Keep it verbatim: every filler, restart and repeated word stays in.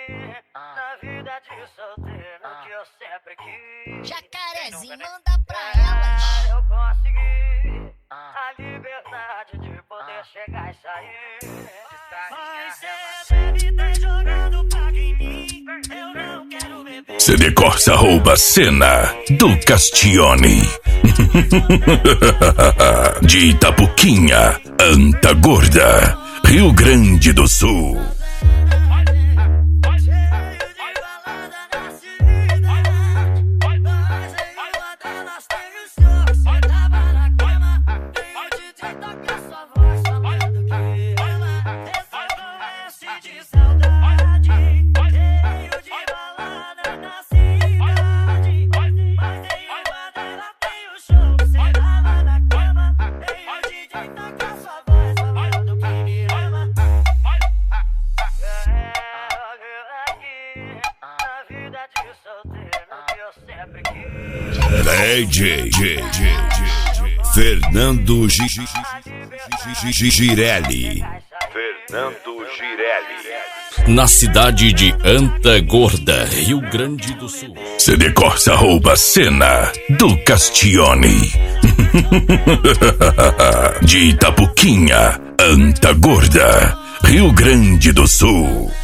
Na vida de solteiro que eu sempre quis. Jacarezinho, manda pra elas. Eu consegui a liberdade de poder chegar e sair. Mas você deve ter jogado paga em mim. Eu não quero beber. C D Corsa rouba a cena do Castione. De Itapuquinha, Antagorda, Rio Grande do Sul. D J Fernando Girelli. Fernando Girelli. Na cidade de Antagorda, Rio Grande do Sul. C D Corsa rouba a cena do Castione. De Itapuquinha, Antagorda, Rio Grande do Sul.